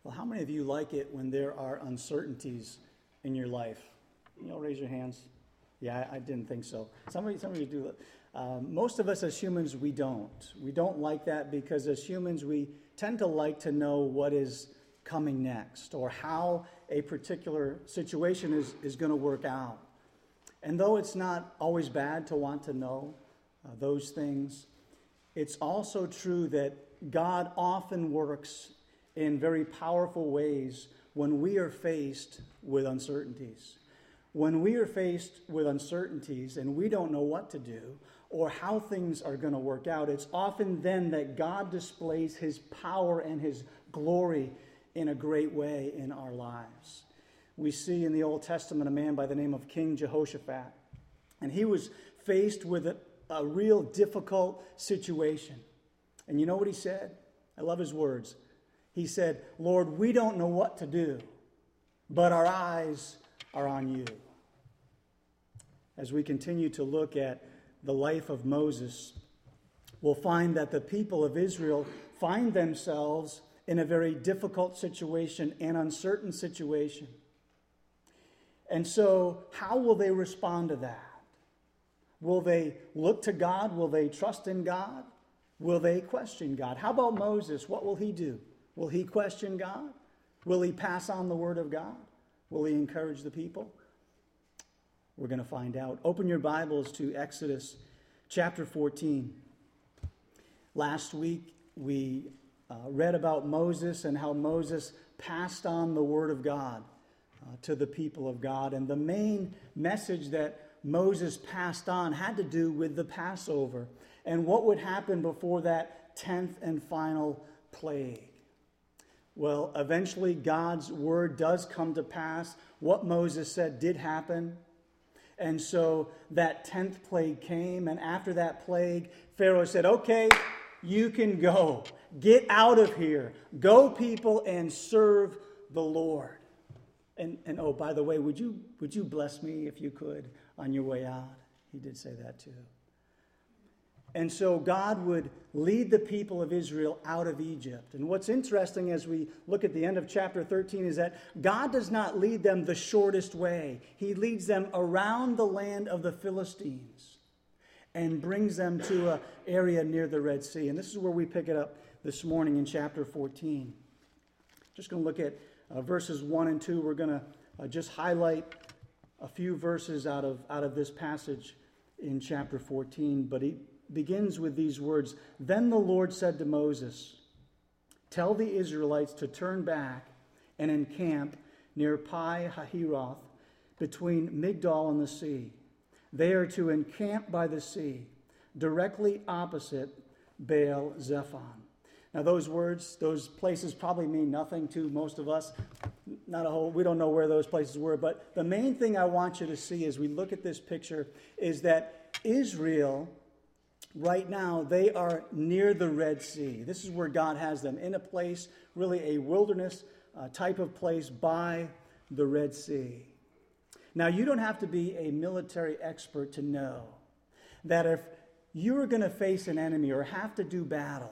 Well, how many of you like it when there are uncertainties in your life? Raise your hands. Yeah, I didn't think so. Some of you do. Most of us as humans, we don't. We don't like that because as humans, we tend to like to know what is coming next or how a particular situation is going to work out. And though it's not always bad to want to know those things, it's also true that God often works in very powerful ways when we are faced with uncertainties. When we are faced with uncertainties and we don't know what to do or how things are going to work out, it's often then that God displays his power and his glory in a great way in our lives. We see in the Old Testament a man by the name of King Jehoshaphat, and he was faced with a real difficult situation. And you know what he said? I love his words. He said, "Lord, we don't know what to do, but our eyes are on you." As we continue to look at the life of Moses, we'll find that the people of Israel find themselves in a very difficult situation, an uncertain situation. And so, how will they respond to that? Will they look to God? Will they trust in God? Will they question God? How about Moses? What will he do? Will he question God? Will he pass on the word of God? Will he encourage the people? We're going to find out. Open your Bibles to Exodus chapter 14. Last week we read about Moses and how Moses passed on the word of God to the people of God. And the main message that Moses passed on had to do with the Passover and what would happen before that 10th and final plague. Well, eventually God's word does come to pass. What Moses said did happen. And so that 10th plague came, and after that plague, Pharaoh said, "Okay, you can go. Get out of here. Go, people, and serve the Lord." And oh, by the way, would you bless me if you could on your way out? He did say that too. And so God would lead the people of Israel out of Egypt. And what's interesting as we look at the end of chapter 13 is that God does not lead them the shortest way. He leads them around the land of the Philistines and brings them to an area near the Red Sea. And this is where we pick it up this morning in chapter 14. Just going to look at verses 1 and 2. We're going to just highlight a few verses out of this passage in chapter 14. But he begins with these words, "Then the Lord said to Moses, 'Tell the Israelites to turn back and encamp near Pi-hahiroth between Migdol and the sea. They are to encamp by the sea, directly opposite Baal-zephon.'" Now those words, those places probably mean nothing to most of us. We don't know where those places were. But the main thing I want you to see as we look at this picture is that Israel, right now, they are near the Red Sea. This is where God has them, in a place, really a wilderness type of place by the Red Sea. Now, you don't have to be a military expert to know that if you are going to face an enemy or have to do battle,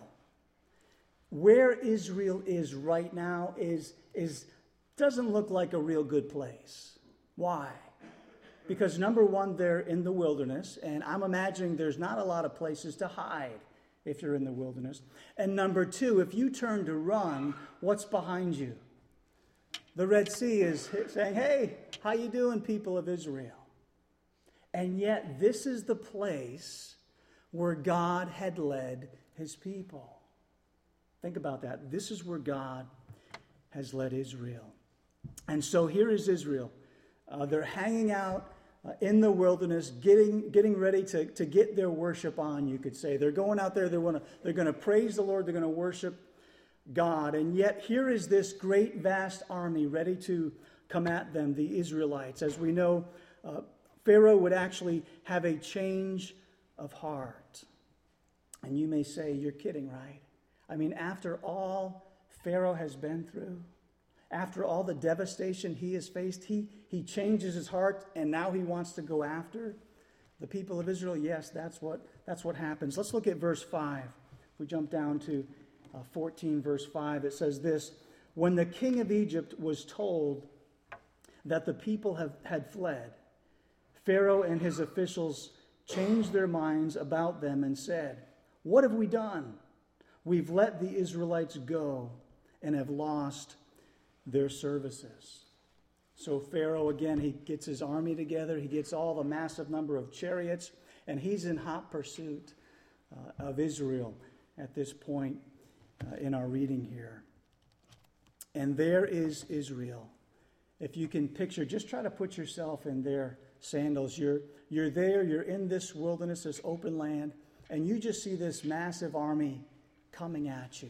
where Israel is right now doesn't look like a real good place. Why? Because number one, they're in the wilderness, and I'm imagining there's not a lot of places to hide if you're in the wilderness. And number two, if you turn to run, what's behind you? The Red Sea is saying, "Hey, how you doing, people of Israel?" And yet this is the place where God had led his people. Think about that. This is where God has led Israel. And so here is Israel. They're hanging out in the wilderness, getting ready to get their worship on, you could say. They're going out there, they're going to praise the Lord, they're going to worship God. And yet here is this great, vast army ready to come at them, the Israelites. As we know, Pharaoh would actually have a change of heart. And you may say, "You're kidding, right?" I mean, after all Pharaoh has been through, after all the devastation he has faced, he changes his heart and now he wants to go after the people of Israel. Yes, that's what happens. Let's look at verse 5. If we jump down to 14, verse 5, it says this, When the king of Egypt was told that the people had fled, Pharaoh and his officials changed their minds about them and said, "What have we done? We've let the Israelites go and have lost their services." So Pharaoh, again, he gets his army together. He gets all the massive number of chariots, and he's in hot pursuit of Israel at this point in our reading here. And there is Israel. If you can picture, just try to put yourself in their sandals. You're there, you're in this wilderness, this open land, and you just see this massive army coming at you.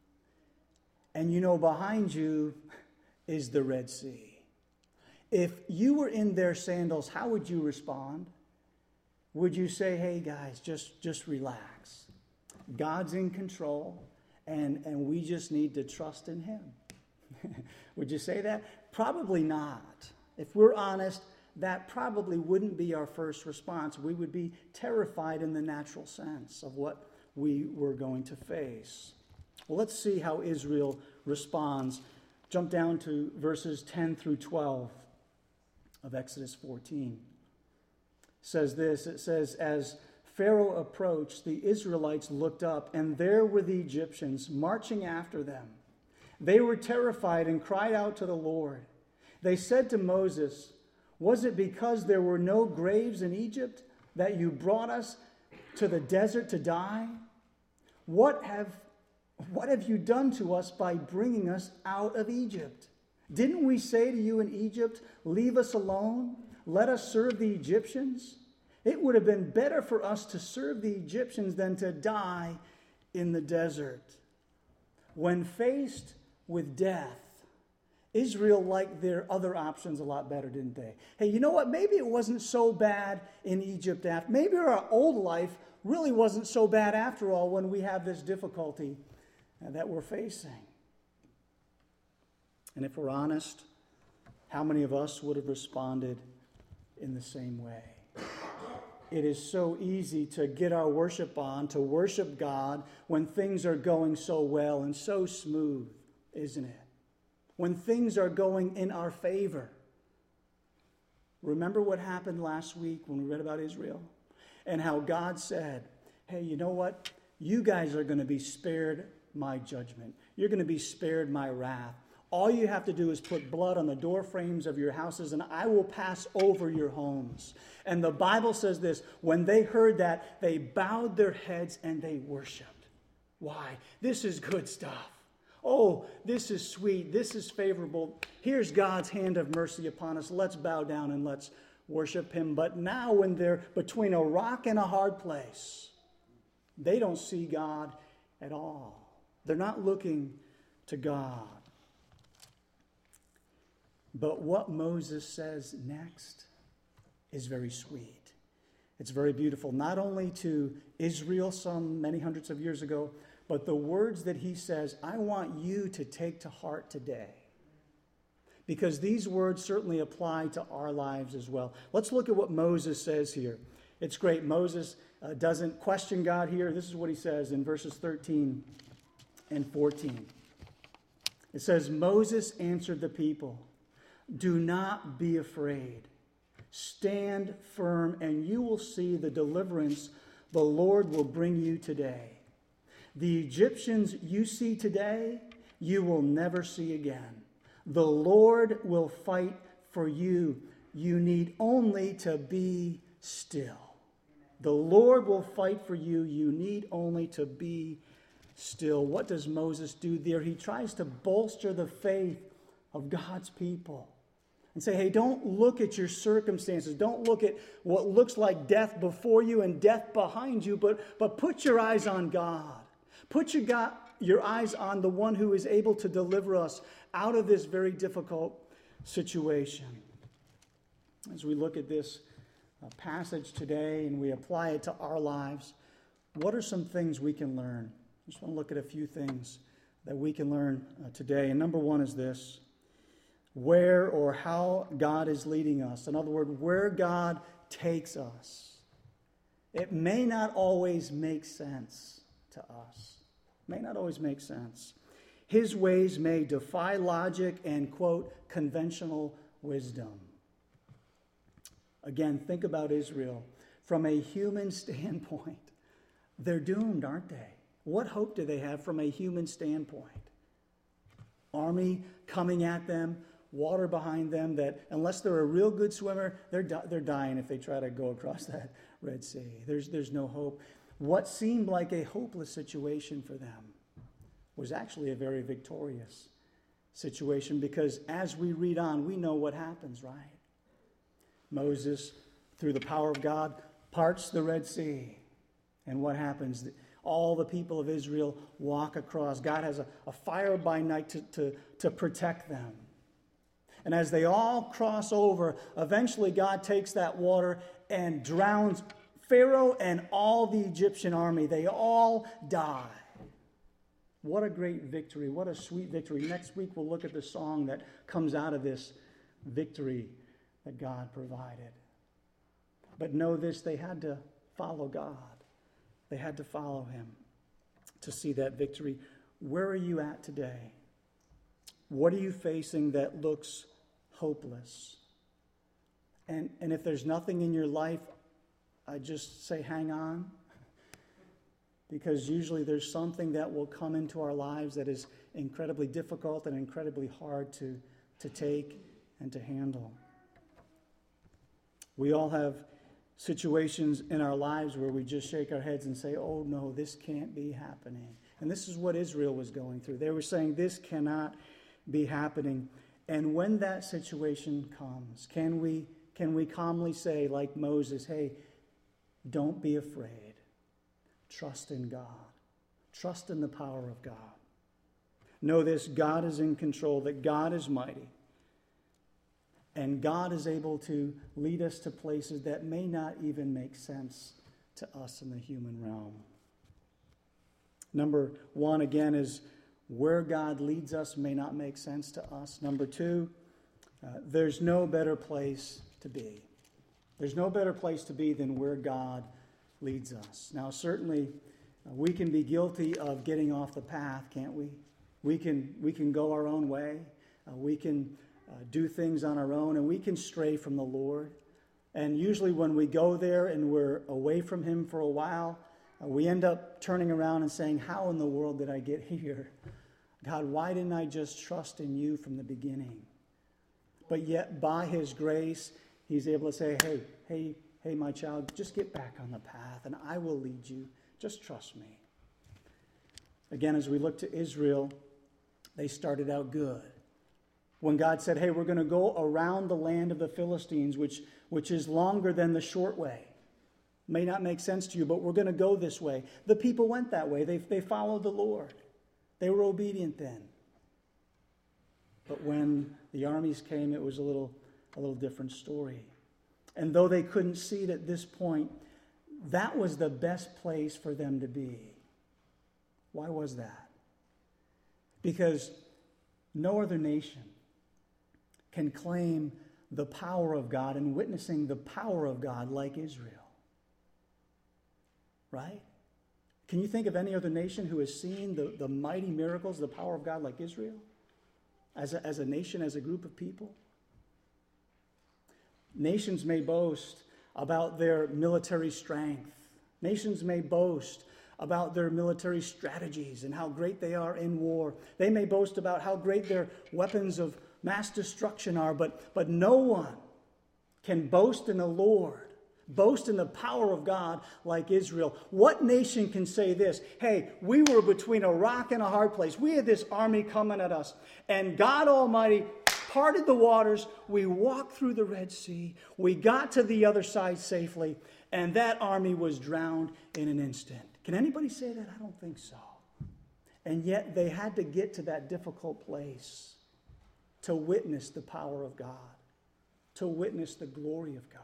And you know behind you is the Red Sea. If you were in their sandals, how would you respond? Would you say, "Hey guys, just relax. God's in control, and we just need to trust in him"? Would you say that? Probably not. If we're honest, that probably wouldn't be our first response. We would be terrified in the natural sense of what we were going to face. Well, let's see how Israel responds. Jump down to verses 10 through 12 of Exodus 14. It says this, it says, "As Pharaoh approached, the Israelites looked up, and there were the Egyptians marching after them. They were terrified and cried out to the Lord. They said to Moses, 'Was it because there were no graves in Egypt that you brought us to the desert to die? What have you done to us by bringing us out of Egypt? Didn't we say to you in Egypt, leave us alone, let us serve the Egyptians? It would have been better for us to serve the Egyptians than to die in the desert.' When faced with death, Israel liked their other options a lot better, didn't they? Hey, you know what? Maybe it wasn't so bad in Egypt. Maybe our old life really wasn't so bad after all when we have this difficulty that we're facing. And if we're honest, how many of us would have responded in the same way? It is so easy to get our worship on, to worship God when things are going so well and so smooth, isn't it? When things are going in our favor. Remember what happened last week when we read about Israel? And how God said, "Hey, you know what? You guys are going to be spared my judgment. You're going to be spared my wrath. All you have to do is put blood on the door frames of your houses, and I will pass over your homes." And the Bible says this, when they heard that, they bowed their heads and they worshiped. Why? This is good stuff. Oh, this is sweet. This is favorable. Here's God's hand of mercy upon us. Let's bow down and let's worship him. But now when they're between a rock and a hard place, they don't see God at all. They're not looking to God. But what Moses says next is very sweet. It's very beautiful, not only to Israel many hundreds of years ago, but the words that he says, I want you to take to heart today. Because these words certainly apply to our lives as well. Let's look at what Moses says here. It's great. Moses doesn't question God here. This is what he says in verses 13 and 14. It says, Moses answered the people, "Do not be afraid. Stand firm, and you will see the deliverance the Lord will bring you today. The Egyptians you see today, you will never see again. The Lord will fight for you. You need only to be still." The Lord will fight for you. You need only to be still. What does Moses do there? He tries to bolster the faith of God's people and say, hey, don't look at your circumstances. Don't look at what looks like death before you and death behind you, but put your eyes on God. Put your eyes on the one who is able to deliver us out of this very difficult situation. As we look at this passage today and we apply it to our lives, what are some things we can learn? I just want to look at a few things that we can learn today. And number one is this: where or how God is leading us. In other words, where God takes us. It may not always make sense to us. May not always make sense. His ways may defy logic and, quote, conventional wisdom. Again, think about Israel. From a human standpoint, they're doomed, aren't they? What hope do they have from a human standpoint? Army coming at them, water behind them, that unless they're a real good swimmer, they're dying if they try to go across that Red Sea. There's no hope. What seemed like a hopeless situation for them was actually a very victorious situation, because as we read on, we know what happens, right? Moses, through the power of God, parts the Red Sea. And what happens? All the people of Israel walk across. God has a fire by night to protect them. And as they all cross over, eventually God takes that water and drowns Pharaoh and all the Egyptian army. They all die. What a great victory. What a sweet victory. Next week we'll look at the song that comes out of this victory that God provided. But know this, they had to follow God. They had to follow him to see that victory. Where are you at today? What are you facing that looks hopeless? And if there's nothing in your life, I just say hang on. Because usually there's something that will come into our lives that is incredibly difficult and incredibly hard to take and to handle. We all have situations in our lives where we just shake our heads and say, oh no, this can't be happening. And this is what Israel was going through. They were saying this cannot be happening. And when that situation comes, can we calmly say, like Moses, hey, don't be afraid. Trust in God. Trust in the power of God. Know this, God is in control, that God is mighty. And God is able to lead us to places that may not even make sense to us in the human realm. Number one, again, is where God leads us may not make sense to us. Number two, there's no better place to be. There's no better place to be than where God leads us. Now, certainly, we can be guilty of getting off the path, can't we? We can go our own way. We can do things on our own, and we can stray from the Lord. And usually when we go there and we're away from him for a while, we end up turning around and saying, how in the world did I get here? God, why didn't I just trust in you from the beginning? But yet, by his grace, he's able to say, hey, my child, just get back on the path, and I will lead you. Just trust me. Again, as we look to Israel, they started out good. When God said, hey, we're going to go around the land of the Philistines, which is longer than the short way. May not make sense to you, but we're going to go this way. The people went that way. They followed the Lord. They were obedient then. But when the armies came, it was a little different story. And though they couldn't see it at this point, that was the best place for them to be. Why was that? Because no other nation can claim the power of God and witnessing the power of God like Israel. Right? Can you think of any other nation who has seen the mighty miracles, the power of God like Israel? As a nation, as a group of people? Nations may boast about their military strength. Nations may boast about their military strategies and how great they are in war. They may boast about how great their weapons of mass destruction are, but no one can boast in the Lord, boast in the power of God like Israel. What nation can say this? Hey, we were between a rock and a hard place. We had this army coming at us, and God Almighty parted the waters. We walked through the Red Sea. We got to the other side safely, and that army was drowned in an instant. Can anybody say that? I don't think so. And yet they had to get to that difficult place to witness the power of God, to witness the glory of God.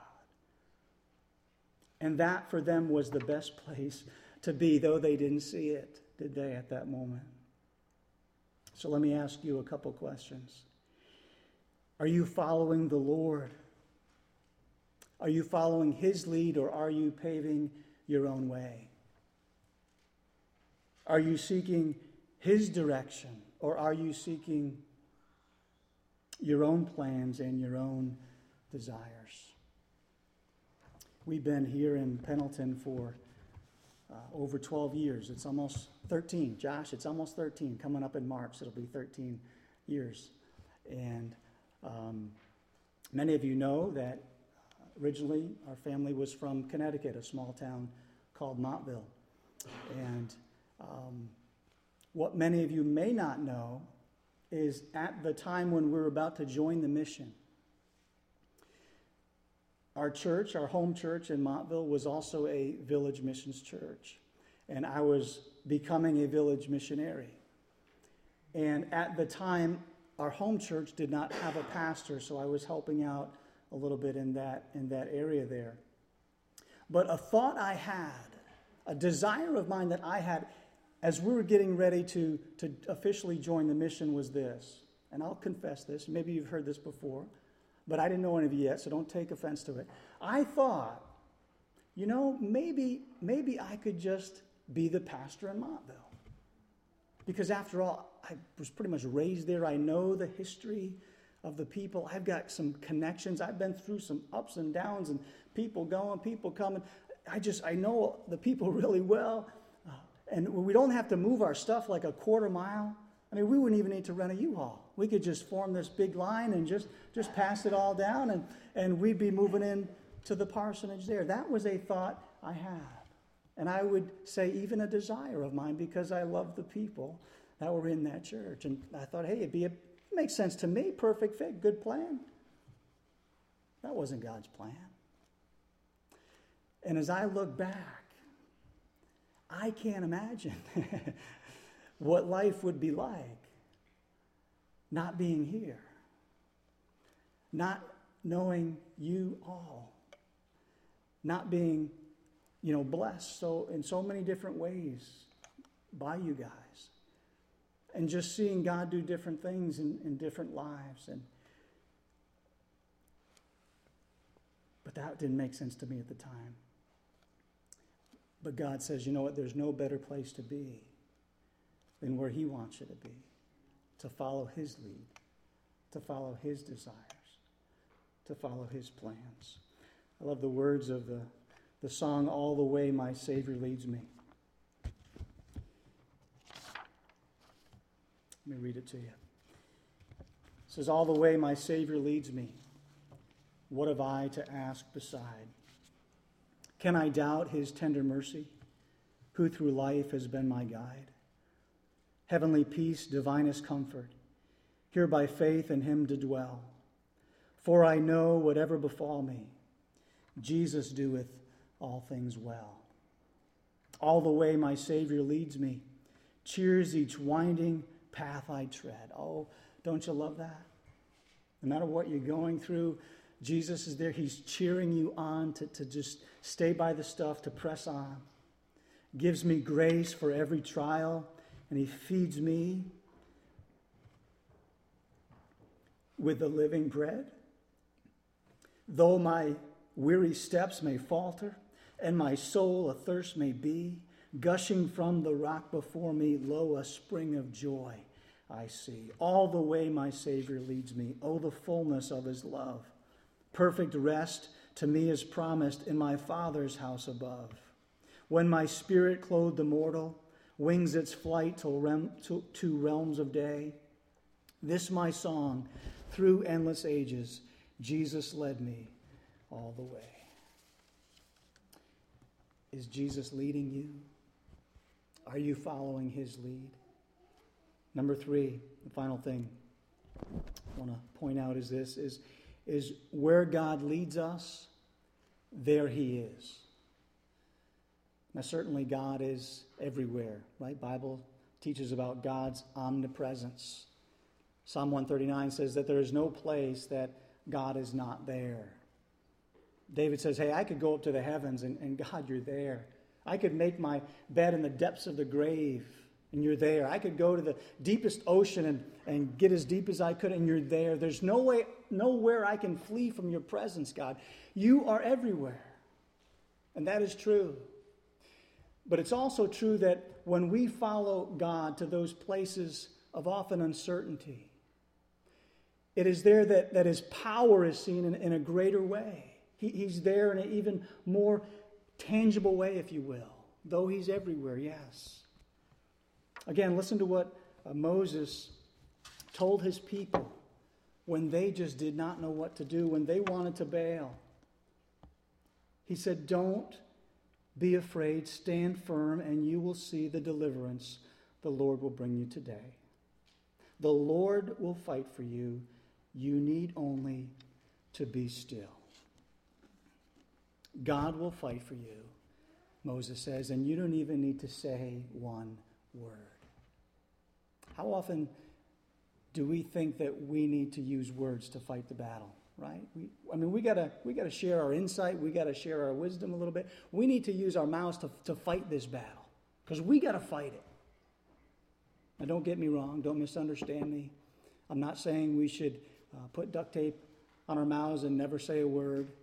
And that for them was the best place to be, though they didn't see it, did they, at that moment? So let me ask you a couple questions. Are you following the Lord? Are you following his lead, or are you paving your own way? Are you seeking his direction, Or are you seeking your own plans and your own desires? We've been here in Pendleton for over 12 years. It's almost 13. Josh, it's almost 13. Coming up in March, it'll be 13 years. And many of you know that originally our family was from Connecticut, a small town called Montville. And what many of you may not know is at the time when we were about to join the mission, our church, our home church in Montville, was also a village missions church. And I was becoming a village missionary. And at the time, our home church did not have a pastor, so I was helping out a little bit in that area there. But a thought I had, a desire of mine that I had as we were getting ready to officially join the mission was this. And I'll confess this, maybe you've heard this before, but I didn't know any of you yet, so don't take offense to it. I thought, maybe I could just be the pastor in Montville. Because after all, I was pretty much raised there. I know the history of the people. I've got some connections. I've been through some ups and downs and people going, people coming. I know the people really well. And we don't have to move our stuff like a quarter mile. I mean, we wouldn't even need to rent a U-Haul. We could just form this big line and just pass it all down, and we'd be moving in to the parsonage there. That was a thought I had. And I would say even a desire of mine because I love the people that were in that church. And I thought, hey, it makes sense to me. Perfect fit, good plan. That wasn't God's plan. And as I look back, I can't imagine what life would be like not being here, not knowing you all, not being, blessed in so many different ways by you guys, and just seeing God do different things in different lives. But that didn't make sense to me at the time. But God says, you know what, there's no better place to be than where He wants you to be, to follow His lead, to follow His desires, to follow His plans. I love the words of the song, All the Way My Savior Leads Me. Let me read it to you. It says, all the way my Savior leads me, what have I to ask beside? Can I doubt His tender mercy, who through life has been my guide? Heavenly peace, divinest comfort, here by faith in Him to dwell. For I know whatever befall me, Jesus doeth all things well. All the way my Savior leads me, cheers each winding path I tread. Oh, don't you love that? No matter what you're going through, Jesus is there. He's cheering you on to just stay by the stuff, to press on. Gives me grace for every trial, and He feeds me with the living bread. Though my weary steps may falter, and my soul athirst may be, gushing from the rock before me, lo, a spring of joy I see. All the way my Savior leads me, oh, the fullness of His love. Perfect rest to me is promised in my Father's house above. When my spirit, clothed immortal, wings its flight to realms of day, this my song, through endless ages, Jesus led me all the way. Is Jesus leading you? Are you following His lead? Number 3, the final thing I want to point out is this, is where God leads us, there He is. Now certainly God is everywhere, right? Bible teaches about God's omnipresence. Psalm 139 says that there is no place that God is not there. David says, hey, I could go up to the heavens and God, you're there. I could make my bed in the depths of the grave and you're there. I could go to the deepest ocean and get as deep as I could and you're there. There's nowhere I can flee from your presence, God. You are everywhere. And that is true. But it's also true that when we follow God to those places of often uncertainty. It is there that his power is seen in a greater way. He's there in an even more tangible way, if you will, though he's everywhere, yes. Again, listen to what Moses told his people when they just did not know what to do, when they wanted to bail. He said, "Don't be afraid, stand firm, and you will see the deliverance the Lord will bring you today. The Lord will fight for you. You need only to be still." God will fight for you, Moses says, and you don't even need to say one word. How often do we think that we need to use words to fight the battle, right? We gotta share our insight. We gotta share our wisdom a little bit. We need to use our mouths to fight this battle because we gotta fight it. Now, don't get me wrong. Don't misunderstand me. I'm not saying we should put duct tape on our mouths and never say a word.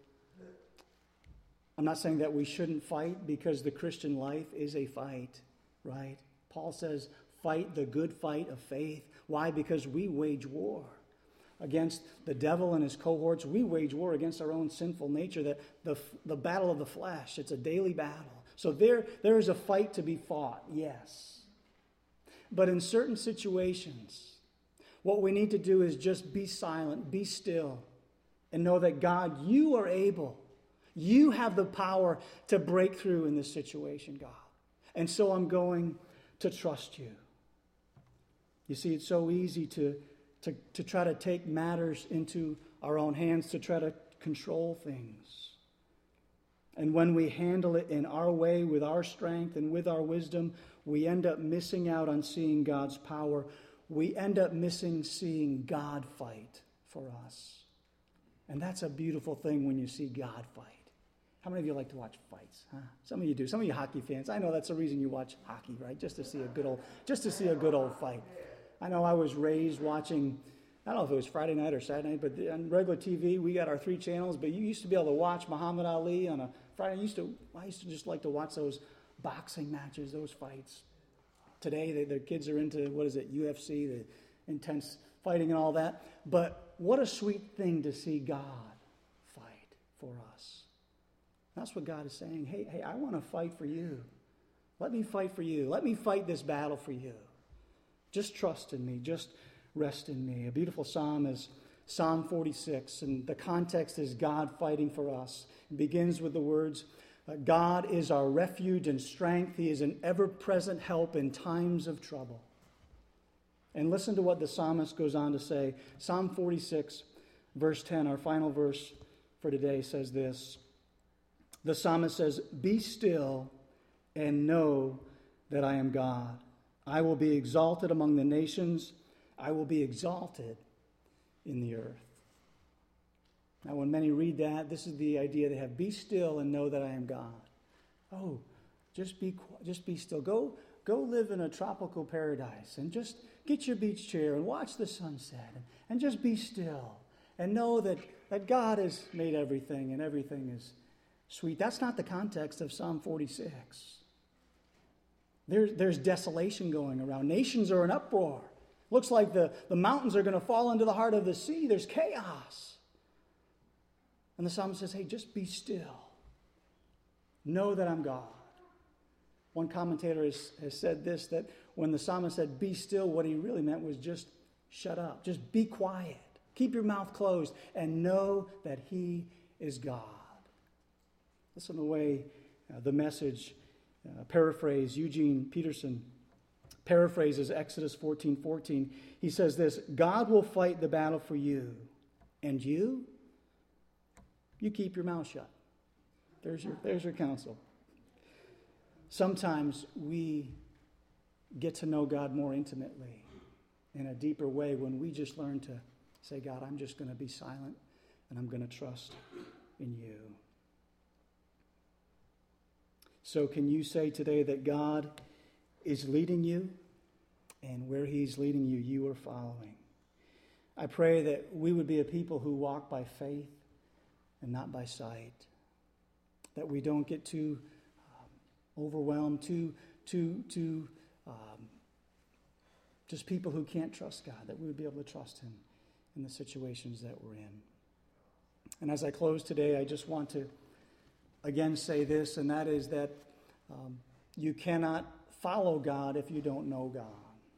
I'm not saying that we shouldn't fight because the Christian life is a fight, right? Paul says, fight the good fight of faith. Why? Because we wage war against the devil and his cohorts. We wage war against our own sinful nature, the battle of the flesh. It's a daily battle. So there is a fight to be fought, yes. But in certain situations, what we need to do is just be silent, be still, and know that God, you are able. You have the power to break through in this situation, God. And so I'm going to trust you. You see, it's so easy to try to take matters into our own hands, to try to control things. And when we handle it in our way, with our strength and with our wisdom, we end up missing out on seeing God's power. We end up missing seeing God fight for us. And that's a beautiful thing when you see God fight. How many of you like to watch fights? Huh? Some of you do. Some of you hockey fans. I know that's the reason you watch hockey, right? Just to see a good old fight. I know I was raised watching, I don't know if it was Friday night or Saturday night, but on regular TV, we got our 3 channels, but you used to be able to watch Muhammad Ali on a Friday. I used to just like to watch those boxing matches, those fights. Today, their kids are into, UFC, the intense fighting and all that. But what a sweet thing to see God fight for us. That's what God is saying. Hey, I want to fight for you. Let me fight for you. Let me fight this battle for you. Just trust in me. Just rest in me. A beautiful psalm is Psalm 46, and the context is God fighting for us. It begins with the words, God is our refuge and strength. He is an ever-present help in times of trouble. And listen to what the psalmist goes on to say. Psalm 46, verse 10, our final verse for today, says this. The psalmist says, "Be still and know that I am God. I will be exalted among the nations. I will be exalted in the earth." Now, when many read that, this is the idea they have. Be still and know that I am God. Oh, just be still. Go live in a tropical paradise and just get your beach chair and watch the sunset and just be still and know that God has made everything and everything is sweet. That's not the context of Psalm 46. There's desolation going around. Nations are in uproar. Looks like the mountains are going to fall into the heart of the sea. There's chaos. And the psalmist says, hey, just be still. Know that I'm God. One commentator has said this, that when the psalmist said, be still, what he really meant was just shut up. Just be quiet. Keep your mouth closed and know that he is God. Listen to the way the Message paraphrase, Eugene Peterson paraphrases Exodus 14:14. He says this, God will fight the battle for you, and you keep your mouth shut. There's your counsel. Sometimes we get to know God more intimately in a deeper way when we just learn to say, God, I'm just going to be silent and I'm going to trust in you. So can you say today that God is leading you, and where he's leading you, you are following? I pray that we would be a people who walk by faith and not by sight, that we don't get too overwhelmed, too just people who can't trust God, that we would be able to trust him in the situations that we're in. And as I close today, I just want to again say this, and that is that you cannot follow God if you don't know God.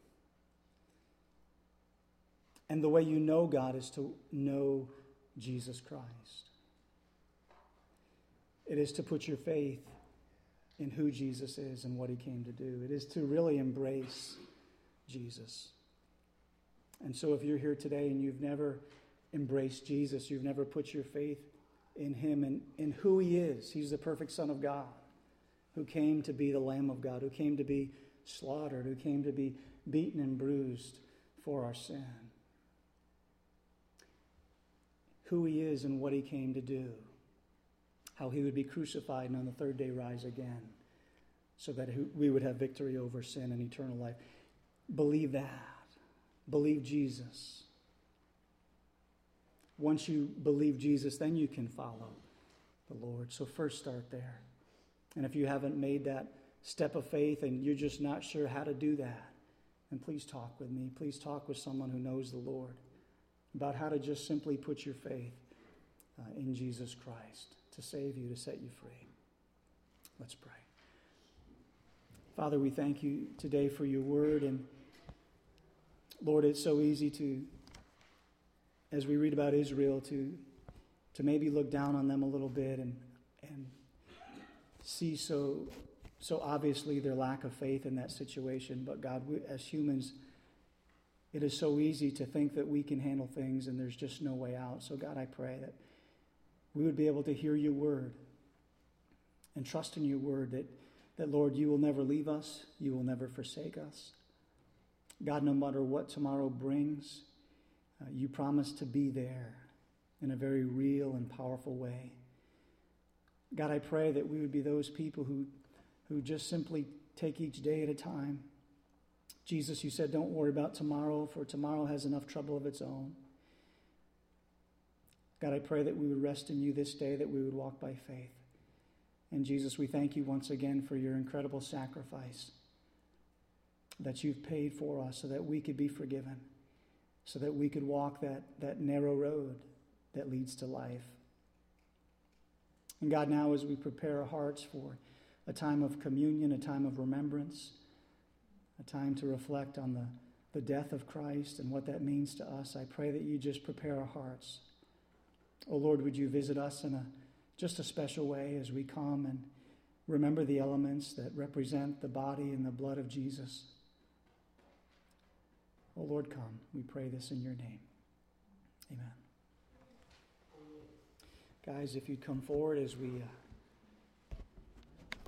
And the way you know God is to know Jesus Christ. It is to put your faith in who Jesus is and what he came to do. It is to really embrace Jesus. And so if you're here today and you've never embraced Jesus, you've never put your faith in him and in who he is. He's the perfect Son of God who came to be the Lamb of God, who came to be slaughtered, who came to be beaten and bruised for our sin. Who he is and what he came to do. How he would be crucified and on the third day rise again so that we would have victory over sin and eternal life. Believe that. Believe Jesus. Once you believe Jesus, then you can follow the Lord. So first start there. And if you haven't made that step of faith and you're just not sure how to do that, then please talk with me. Please talk with someone who knows the Lord about how to just simply put your faith in Jesus Christ to save you, to set you free. Let's pray. Father, we thank you today for your word. And Lord, it's so easy to, as we read about Israel, to maybe look down on them a little bit and see so obviously their lack of faith in that situation. But God, as humans, it is so easy to think that we can handle things and there's just no way out. So God, I pray that we would be able to hear your word and trust in your word that Lord, you will never leave us. You will never forsake us. God, no matter what tomorrow brings, you promise to be there in a very real and powerful way. God, I pray that we would be those people who just simply take each day at a time. Jesus, you said, don't worry about tomorrow, for tomorrow has enough trouble of its own. God, I pray that we would rest in you this day, that we would walk by faith. And Jesus, we thank you once again for your incredible sacrifice that you've paid for us so that we could be forgiven, so that we could walk that narrow road that leads to life. And God, now as we prepare our hearts for a time of communion, a time of remembrance, a time to reflect on the death of Christ and what that means to us, I pray that you just prepare our hearts. Oh Lord, would you visit us in just a special way as we come and remember the elements that represent the body and the blood of Jesus. Oh Lord, come. We pray this in your name. Amen. Guys, if you'd come forward as we